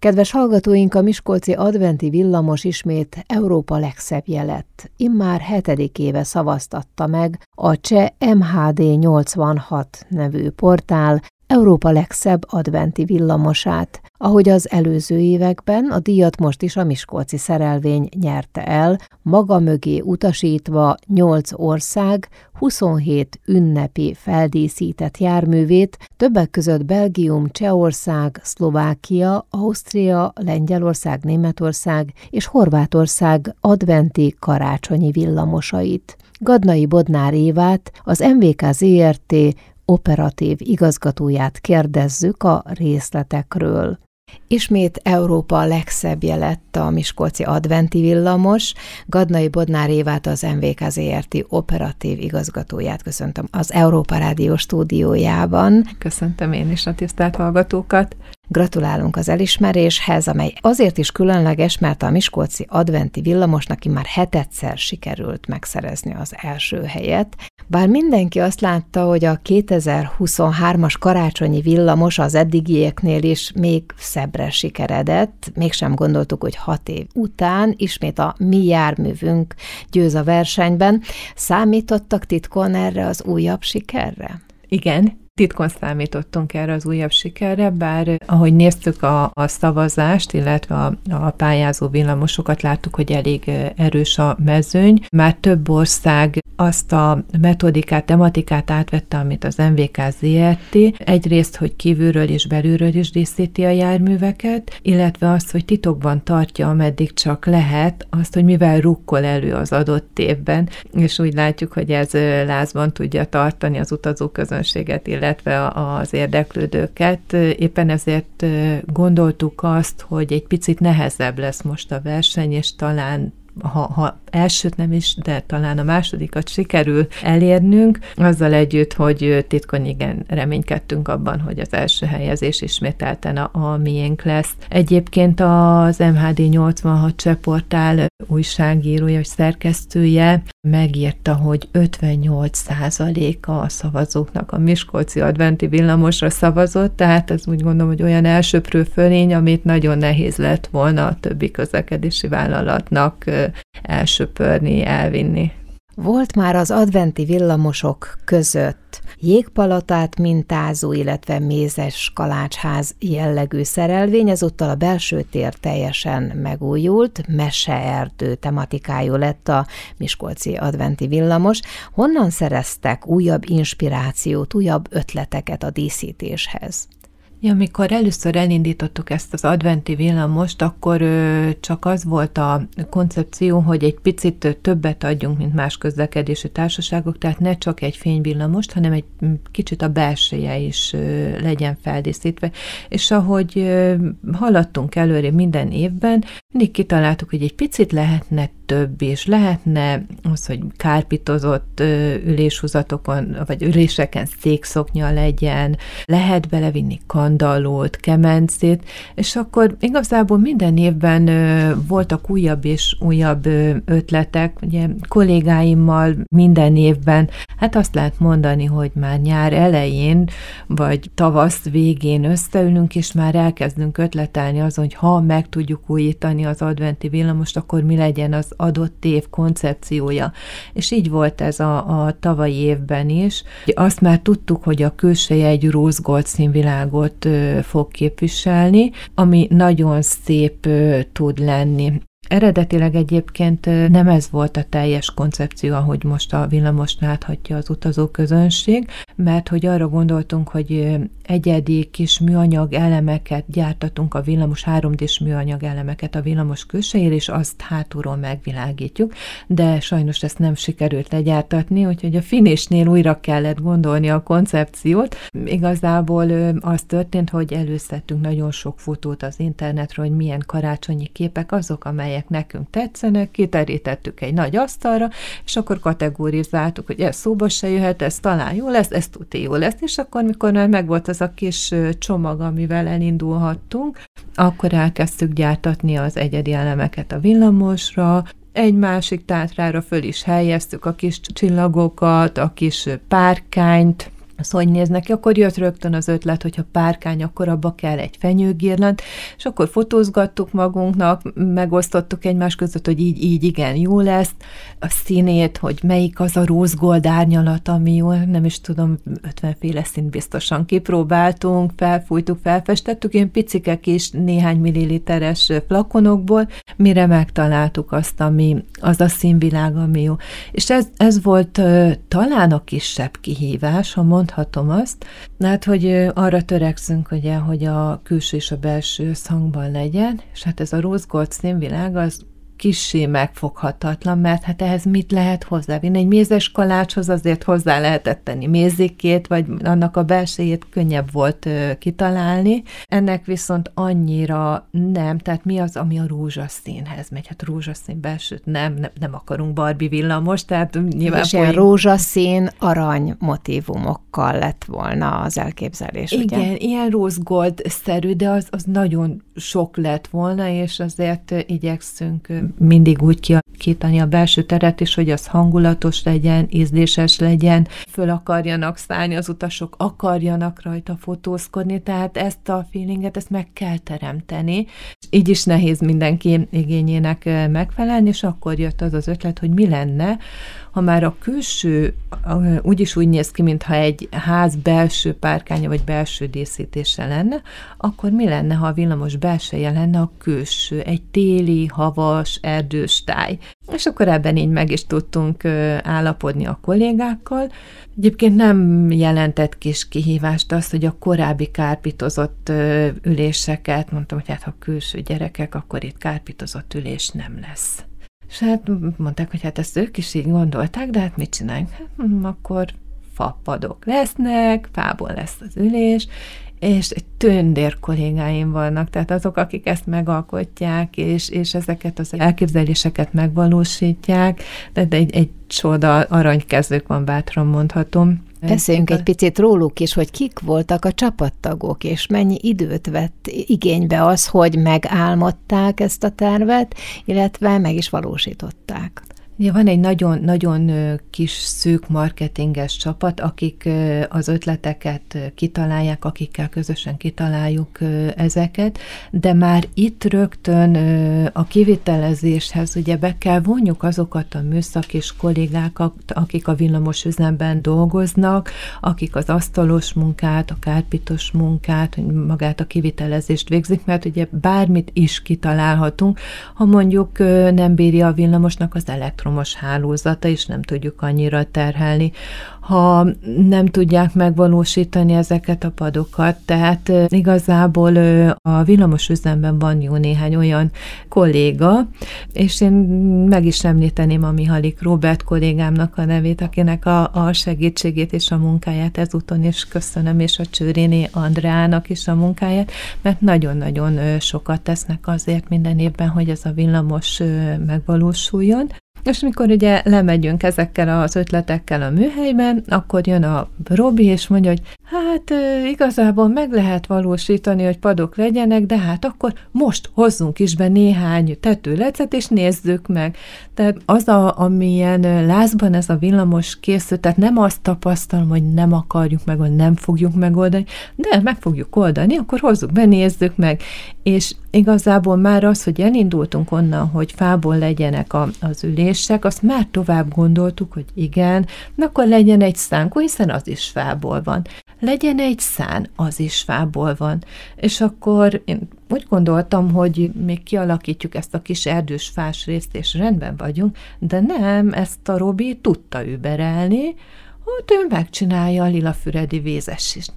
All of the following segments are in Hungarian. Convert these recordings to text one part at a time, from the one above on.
Kedves hallgatóink, a miskolci adventi villamos ismét Európa legszebbje lett. Immár 7. éve szavaztatta meg a cseh MHD 86 nevű portál Európa legszebb adventi villamosát. Ahogy az előző években, a díjat most is a miskolci szerelvény nyerte el, maga mögé utasítva 8 ország 27 ünnepi feldíszített járművét, többek között Belgium, Csehország, Szlovákia, Ausztria, Lengyelország, Németország és Horvátország adventi karácsonyi villamosait. Gadnai Bodnár Évát, az MVK Zrt. Operatív igazgatóját kérdezzük a részletekről. Ismét Európa legszebbje lett a miskolci adventi villamos. Gadnai Bodnár Évát, az MVK Zrt. Operatív igazgatóját köszöntöm az Európa Rádió stúdiójában. Köszöntöm én is a tisztelt hallgatókat. Gratulálunk az elismeréshez, amely azért is különleges, mert a miskolci adventi villamosnak már 7-szer sikerült megszerezni az első helyet. Bár mindenki azt látta, hogy a 2023-as karácsonyi villamos az eddigieknél is még szebbre sikeredett, mégsem gondoltuk, hogy 6 év után ismét a mi járművünk győz a versenyben. Számítottak titkon erre az újabb sikerre? Igen. Titkon számítottunk erre az újabb sikerre, bár ahogy néztük a szavazást, illetve a pályázó villamosokat, láttuk, hogy elég erős a mezőny. Már több ország azt a metodikát, tematikát átvette, amit az MVK Zrt. Egyrészt, hogy kívülről és belülről is díszíti a járműveket, illetve azt, hogy titokban tartja, ameddig csak lehet, azt, hogy mivel rukkol elő az adott évben, és úgy látjuk, hogy ez lázban tudja tartani az utazóközönséget, illetve az érdeklődőket. Éppen ezért gondoltuk azt, hogy egy picit nehezebb lesz most a verseny, és talán ha elsőt nem is, de talán a másodikat sikerül elérnünk, azzal együtt, hogy titkon igen reménykedtünk abban, hogy az első helyezés ismételten a miénk lesz. Egyébként az MHD 86 cseh portál újságírója, vagy szerkesztője megírta, hogy 58%-a a szavazóknak a miskolci adventi villamosra szavazott, tehát ez úgy gondolom, hogy olyan elsöprő fölény, amit nagyon nehéz lett volna a többi közlekedési vállalatnak elsöpörni, elvinni. Volt már az adventi villamosok között jégpalotát mintázó, illetve mézes kalácsház jellegű szerelvény, ezúttal a belső tér teljesen megújult, meseerdő tematikájú lett a miskolci adventi villamos. Honnan szereztek újabb inspirációt, újabb ötleteket a díszítéshez? Amikor először elindítottuk ezt az adventi villamost, akkor csak az volt a koncepció, hogy egy picit többet adjunk, mint más közlekedési társaságok, tehát ne csak egy fényvillamost, hanem egy kicsit a belseje is legyen feldíszítve. És ahogy haladtunk előre minden évben, mindig kitaláltuk, hogy egy picit lehetne több is. Lehetne az, hogy kárpitozott üléshúzatokon, vagy üléseken székszoknya legyen, lehet belevinni kandallót, kemencét, és akkor igazából minden évben voltak újabb és újabb ötletek. Ugye kollégáimmal minden évben, hát azt lehet mondani, hogy már nyár elején, vagy tavasz végén összeülünk, és már elkezdünk ötletelni azon, hogy ha meg tudjuk újítani az adventi villamost, akkor mi legyen az adott év koncepciója. És így volt ez a tavalyi évben is. Azt már tudtuk, hogy a külseje egy rose-gold színvilágot fog képviselni, ami nagyon szép tud lenni. Eredetileg egyébként nem ez volt a teljes koncepció, ahogy most a villamost láthatja az utazóközönség, mert hogy arra gondoltunk, hogy egyedi kis műanyag elemeket gyártatunk a villamos, 3D-s műanyag elemeket a villamos külsejére, és azt hátulról megvilágítjuk, de sajnos ezt nem sikerült legyártatni, úgyhogy a finishnél újra kellett gondolni a koncepciót. Igazából az történt, hogy előszedtünk nagyon sok fotót az internetről, hogy milyen karácsonyi képek azok, amelyek nekünk tetszenek, kiterítettük egy nagy asztalra, és akkor kategorizáltuk, hogy ez szóba se jöhet, ez talán jó lesz, ez tuti jó lesz, és akkor, mikor már megvolt az a kis csomag, amivel elindulhattunk, akkor elkezdtük gyártatni az egyedi elemeket a villamosra, egy másik tátrára föl is helyeztük a kis csillagokat, a kis párkányt, az hogy néz neki, akkor jött rögtön az ötlet, hogyha párkány, akkor abba kell egy fenyőgirland, és akkor fotózgattuk magunknak, megosztottuk egymás között, hogy így igen, jó lesz, a színét, hogy melyik az a rózgold árnyalat, ami jó, nem is tudom, 50 féle színt biztosan kipróbáltunk, felfújtuk, felfestettük, ilyen picike kis néhány milliliteres flakonokból, mire megtaláltuk azt, az a színvilág, ami jó. És ez volt talán a kisebb kihívás, ha mondhatom azt, hát, hogy arra törekszünk, ugye, hogy a külső és a belső összhangban legyen, és hát ez a rózgold színvilág az kissé megfoghatatlan, mert hát ehhez mit lehet hozzávinni? Egy mézes kalácshoz azért hozzá lehetett tenni mézikét, vagy annak a belsejét könnyebb volt kitalálni. Ennek viszont annyira nem, tehát mi az, ami a rózsaszínhez megy? Hát rózsaszín belsőt nem akarunk Barbie villamos, tehát nyilván... És ilyen rózsaszín arany motívumokkal lett volna az elképzelés, igen, ugye? ilyen rózgold-szerű, de az nagyon sok lett volna, és azért igyekszünk mindig úgy kialakítani a belső teret is, hogy az hangulatos legyen, ízléses legyen, föl akarjanak szállni az utasok, akarjanak rajta fotózkodni, tehát ezt a feelinget, ezt meg kell teremteni. Így is nehéz mindenki igényének megfelelni, és akkor jött az ötlet, hogy mi lenne, ha már a külső úgyis úgy néz ki, mintha egy ház belső párkánya vagy belső díszítése lenne, akkor mi lenne, ha a villamos belseje lenne a külső, egy téli, havas, erdős táj. És akkor ebben így meg is tudtunk állapodni a kollégákkal. Egyébként nem jelentett kis kihívást az, hogy a korábbi kárpitozott üléseket, mondtam, hogy hát ha külső gyerekek, akkor itt kárpitozott ülés nem lesz. És hát mondták, hogy hát ezt ők is így gondolták, de hát mit csináljunk? Hát, akkor fapadok lesznek, fából lesz az ülés, és egy tündér kollégáim vannak, tehát azok, akik ezt megalkotják, és ezeket az elképzeléseket megvalósítják, de egy csoda aranykezők van, bátran mondhatom. Beszéljünk egy picit róluk is, hogy kik voltak a csapattagok, és mennyi időt vett igénybe az, hogy megálmodták ezt a tervet, illetve meg is valósították. Ja, van egy nagyon kis szűk marketinges csapat, akik az ötleteket kitalálják, akikkel közösen kitaláljuk ezeket, de már itt rögtön a kivitelezéshez ugye be kell vonjuk azokat a műszakis kollégákat, akik a villamos üzemben dolgoznak, akik az asztalos munkát, a kárpitos munkát, magát a kivitelezést végzik, mert ugye bármit is kitalálhatunk, ha mondjuk nem bírja a villamosnak az elektromos hálózata, és nem tudjuk annyira terhelni, ha nem tudják megvalósítani ezeket a padokat. Tehát igazából a villamos üzemben van jó néhány olyan kolléga, és én meg is említeném a Mihalik Róbert kollégámnak a nevét, akinek a segítségét és a munkáját ezúton is köszönöm, és a Csőréné Andrának is a munkáját, mert nagyon-nagyon sokat tesznek azért minden évben, hogy ez a villamos megvalósuljon. És mikor ugye lemegyünk ezekkel az ötletekkel a műhelyben, akkor jön a Robi, és mondja, hogy hát igazából meg lehet valósítani, hogy padok legyenek, de hát akkor most hozzunk is be néhány tetőlecet, és nézzük meg. Tehát az, amilyen lázban ez a villamos készült, tehát nem azt tapasztalom, hogy nem akarjuk megoldani, nem fogjuk megoldani, de meg fogjuk oldani, akkor hozzuk be, nézzük meg. És igazából már az, hogy elindultunk onnan, hogy fából legyenek az ülések, azt már tovább gondoltuk, hogy igen, akkor legyen egy szánkó, hiszen az is fából van. Legyen egy szán, az is fából van. És akkor én úgy gondoltam, hogy még kialakítjuk ezt a kis erdős fás részt, és rendben vagyunk, de nem, ezt a Robi tudta überelni, hogy ő megcsinálja a lilafüredi vízesist.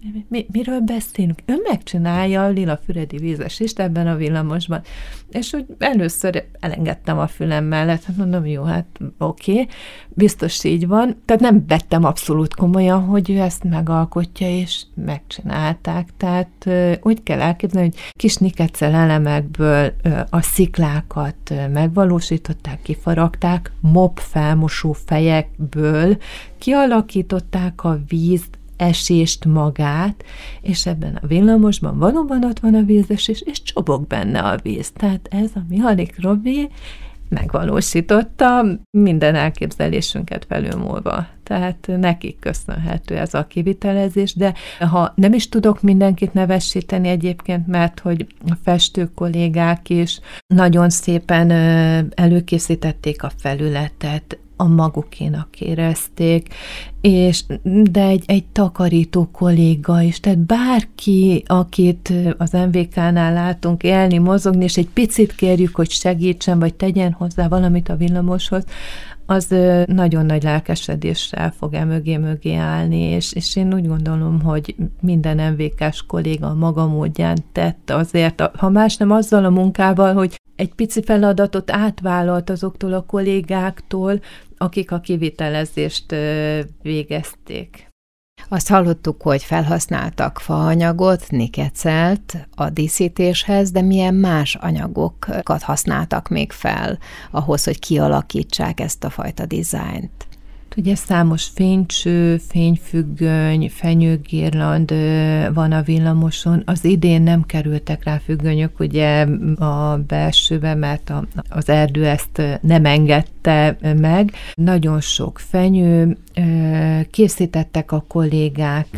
Miről beszélünk? Ő megcsinálja a lilafüredi vízesist ebben a villamosban. És úgy először elengedtem a fülem mellett, hát mondom, jó, hát oké, biztos így van. Tehát nem vettem abszolút komolyan, hogy ő ezt megalkotja, és megcsinálták. Tehát úgy kell elképzelni, hogy kis nikecel elemekből a sziklákat megvalósították, kifaragták, mop felmosó fejekből kialakították a vízt, esést magát, és ebben a villamosban valóban ott van a vízesés, és csobog benne a víz. Tehát ez a Mihalik Robi megvalósította minden elképzelésünket felülmúlva. tehát nekik köszönhető ez a kivitelezés, de ha nem is tudok mindenkit nevesíteni egyébként, mert hogy a festő kollégák is nagyon szépen előkészítették a felületet, a magukénak érezték, de egy takarító kolléga is, tehát bárki, akit az MVK-nál látunk élni, mozogni, és egy picit kérjük, hogy segítsen, vagy tegyen hozzá valamit a villamoshoz, az nagyon nagy lelkesedéssel fog mögé állni, és én úgy gondolom, hogy minden MVK-s kolléga maga módján tett azért, ha más nem azzal a munkával, hogy egy pici feladatot átvállalt azoktól a kollégáktól, akik a kivitelezést végezték. Azt hallottuk, hogy felhasználtak faanyagot, nikecelt a díszítéshez, de milyen más anyagokat használtak még fel ahhoz, hogy kialakítsák ezt a fajta dizájnt? Ugye számos fénycső, fényfüggöny, fenyőgirland van a villamoson. Az idén nem kerültek rá függönyök ugye a belsőbe, mert az erdő ezt nem engedte meg. Nagyon sok fenyő, készítettek a kollégák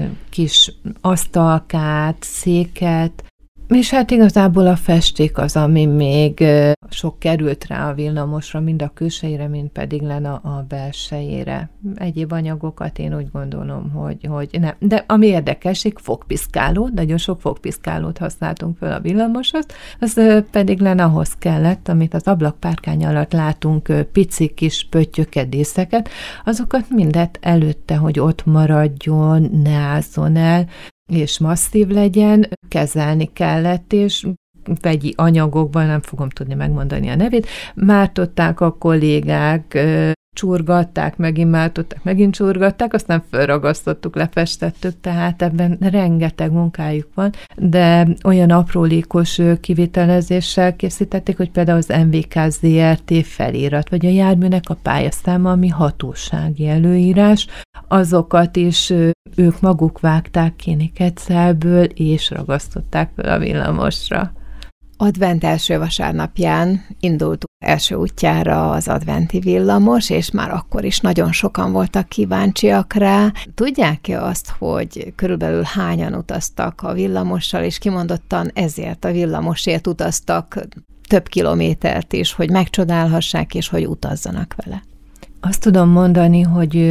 kis asztalkát, széket, és hát igazából a festék az, ami még sok került rá a villamosra, mind a külsejére, mind pedig len a belsejére. Egyéb anyagokat én úgy gondolom, hogy nem. De ami érdekesség, fogpiszkáló, nagyon sok fogpiszkálót használtunk föl a villamoshoz, az pedig len ahhoz kellett, amit az ablakpárkány alatt látunk, pici kis pöttyökedészeket, azokat mindet előtte, hogy ott maradjon, ne ázzon el, és masszív legyen, kezelni kellett, és vegyi anyagokban, nem fogom tudni megmondani a nevét, mártották a kollégák, csurgatták, megint mártották, megint csurgatták, aztán felragasztottuk, lefestettük, tehát ebben rengeteg munkájuk van, de olyan aprólékos kivitelezéssel készítették, hogy például az MVK ZRT felirat, vagy a járműnek a pályaszáma, ami hatósági előírás, azokat is ők maguk vágták ki nikeccelből, és ragasztották fel a villamosra. Advent első vasárnapján indultunk első útjára az adventi villamos, és már akkor is nagyon sokan voltak kíváncsiak rá. Tudják-e azt, hogy körülbelül hányan utaztak a villamossal, és kimondottan ezért a villamosért utaztak több kilométert is, hogy megcsodálhassák, és hogy utazzanak vele? Azt tudom mondani, hogy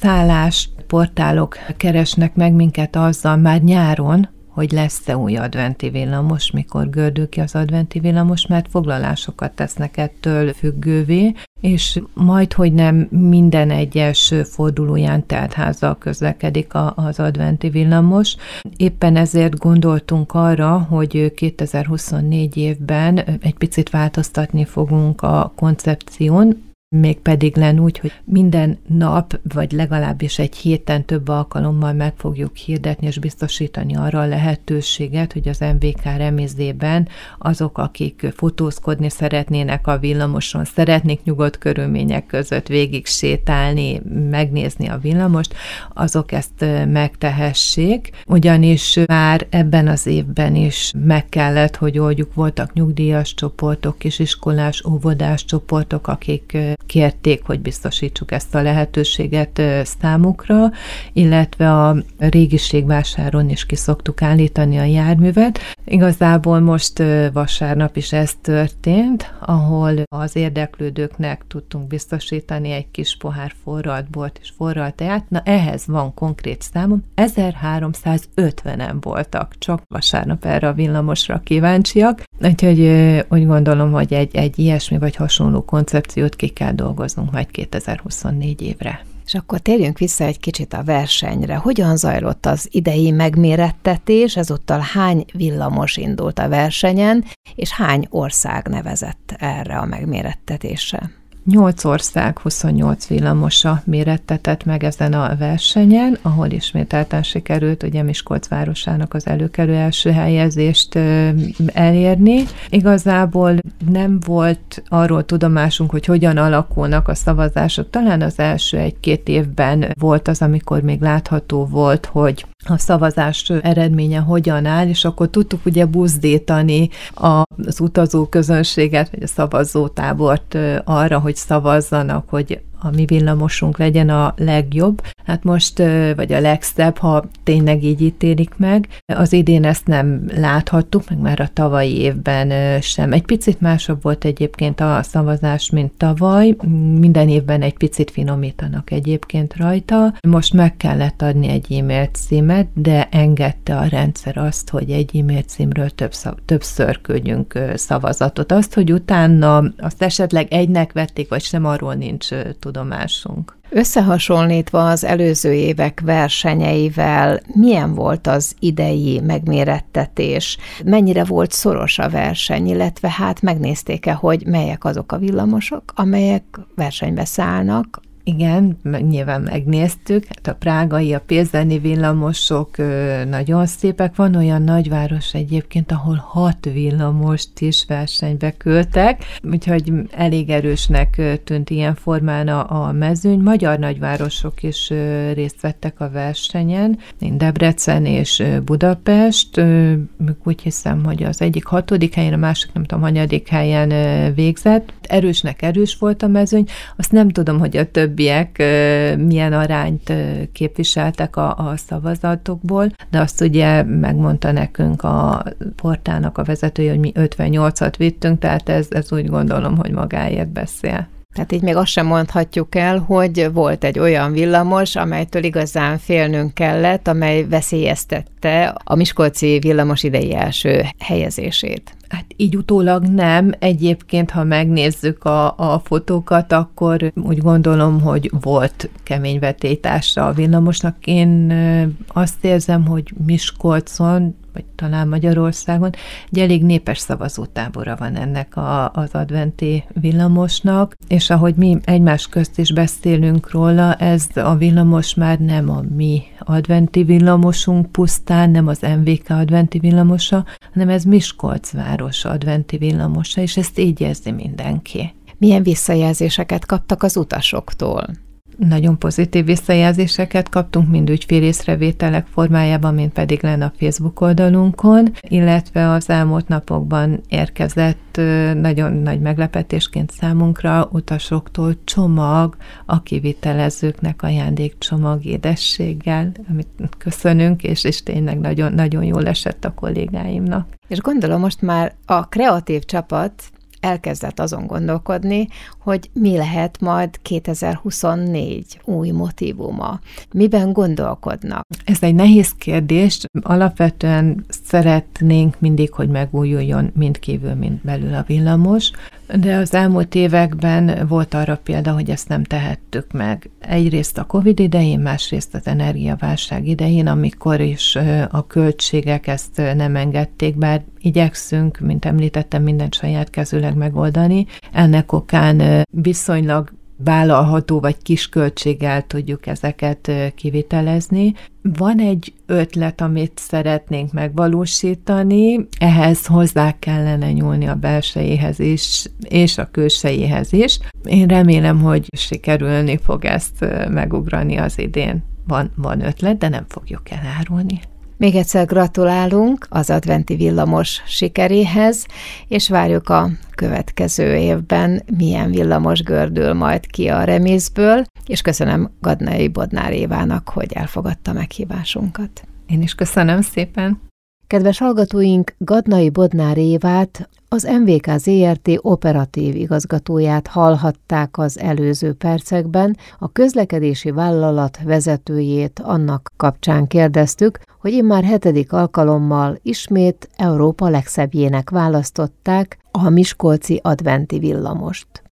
szállásportálok keresnek meg minket azzal már nyáron, hogy lesz-e új adventi villamos, mikor gördül ki az adventi villamos, mert foglalásokat tesznek ettől függővé, és majd, hogy nem minden egyes fordulóján teltházzal közlekedik az adventi villamos. Éppen ezért gondoltunk arra, hogy 2024 évben egy picit változtatni fogunk a koncepción, mégpedig len úgy, hogy minden nap, vagy legalábbis egy héten több alkalommal meg fogjuk hirdetni és biztosítani arra a lehetőséget, hogy az MVK remézében azok, akik fotózkodni szeretnének a villamoson, szeretnék nyugodt körülmények között végig sétálni, megnézni a villamost, azok ezt megtehessék, ugyanis már ebben az évben is meg kellett, hogy oldjuk, voltak nyugdíjas csoportok, kisiskolás, óvodás csoportok, akik kérték, hogy biztosítsuk ezt a lehetőséget számukra, illetve a régiségvásáron is ki szoktuk állítani a járművet. Igazából most vasárnap is ez történt, ahol az érdeklődőknek tudtunk biztosítani egy kis pohár forralt bort és forralt teát. Na ehhez van konkrét számom, 1350-en voltak csak vasárnap erre a villamosra kíváncsiak, úgyhogy úgy gondolom, hogy egy ilyesmi vagy hasonló koncepciót ki kell dolgoznunk majd 2024 évre. És akkor térjünk vissza egy kicsit a versenyre. Hogyan zajlott az idei megmérettetés, ezúttal hány villamos indult a versenyen, és hány ország nevezett erre a megmérettetésre? 8 ország, 28 villamosa mérettetett meg ezen a versenyen, ahol ismételten sikerült ugye Miskolc városának az előkelő első helyezést elérni. Igazából nem volt arról tudomásunk, hogy hogyan alakulnak a szavazások. Talán az első 1-2 évben volt az, amikor még látható volt, hogy a szavazás eredménye hogyan áll, és akkor tudtuk ugye buzdítani az utazó közönséget, vagy a szavazótábort arra, hogy szavazzanak, hogy a mi villamosunk legyen a legjobb. Hát most, vagy a legszebb, ha tényleg így ítélik meg. Az idén ezt nem láthattuk, meg már a tavalyi évben sem. Egy picit másabb volt egyébként a szavazás, mint tavaly. Minden évben egy picit finomítanak egyébként rajta. Most meg kellett adni egy e-mail címet, de engedte a rendszer azt, hogy egy e-mail címről többször küldjünk szavazatot. Azt, hogy utána azt esetleg egynek vették, vagy sem, arról nincs tudomásunk. Összehasonlítva az előző évek versenyeivel, milyen volt az idei megmérettetés? Mennyire volt szoros a verseny, illetve hát megnézték-e, hogy melyek azok a villamosok, amelyek versenybe szállnak? Igen, nyilván megnéztük. Hát a prágai, a pézeni villamosok nagyon szépek. Van olyan nagyváros egyébként, ahol 6 villamost is versenybe küldtek, úgyhogy elég erősnek tűnt ilyen formán a mezőny. Magyar nagyvárosok is részt vettek a versenyen, Debrecen és Budapest. Úgy hiszem, hogy az egyik 6. helyen, a másik nem tudom, hanyadik helyen végzett. Erős volt a mezőny. Azt nem tudom, hogy a többiek milyen arányt képviseltek a szavazatokból, de azt ugye megmondta nekünk a portálnak a vezetője, hogy mi 58-at vittünk, tehát ez úgy gondolom, hogy magáért beszél. Tehát így még azt sem mondhatjuk el, hogy volt egy olyan villamos, amelytől igazán félnünk kellett, amely veszélyeztette a miskolci villamos idei első helyezését. Hát így utólag nem. Egyébként, ha megnézzük a fotókat, akkor úgy gondolom, hogy volt kemény vetélytársa a villamosnak. Én azt érzem, hogy Miskolcon, vagy talán Magyarországon egy elég népes szavazótábora van ennek az adventi villamosnak, és ahogy mi egymás közt is beszélünk róla, ez a villamos már nem a mi adventi villamosunk pusztán, nem az MVK adventi villamosa, hanem ez Miskolc város adventi villamosa, és ezt így érzi mindenki. Milyen visszajelzéseket kaptak az utasoktól? Nagyon pozitív visszajelzéseket kaptunk, mind ügyfélészrevételek formájában, mint pedig lenne a Facebook oldalunkon, illetve az elmúlt napokban érkezett nagyon nagy meglepetésként számunkra utasoktól csomag a kivitelezőknek ajándékcsomag édességgel, amit köszönünk, és tényleg nagyon, nagyon jól esett a kollégáimnak. És gondolom most már a kreatív csapat elkezdett azon gondolkodni, hogy mi lehet majd 2024 új motívuma. Miben gondolkodnak? Ez egy nehéz kérdés. Alapvetően szeretnénk mindig, hogy megújuljon mind kívül, mind belül a villamos, de az elmúlt években volt arra példa, hogy ezt nem tehettük meg. Egyrészt a Covid idején, másrészt az energiaválság idején, amikor is a költségek ezt nem engedték, bár igyekszünk, mint említettem, mindent saját kezűleg megoldani. Ennek okán viszonylag vállalható vagy kis költséggel tudjuk ezeket kivitelezni. Van egy ötlet, amit szeretnénk megvalósítani, ehhez hozzá kellene nyúlni a belsejéhez is, és a külsejéhez is. Én remélem, hogy sikerülni fog ezt megugrani az idén. Van ötlet, de nem fogjuk elárulni. Még egyszer gratulálunk az adventi villamos sikeréhez, és várjuk a következő évben, milyen villamos gördül majd ki a remészből, és köszönöm Gadnai Bodnár Évának, hogy elfogadta meghívásunkat. Én is köszönöm szépen. Kedves hallgatóink, Gadnai Bodnár Évát, az MVK Zrt. Operatív igazgatóját hallhatták az előző percekben, a közlekedési vállalat vezetőjét annak kapcsán kérdeztük, hogy immár 7. alkalommal ismét Európa legszebbjének választották a miskolci adventi villamost.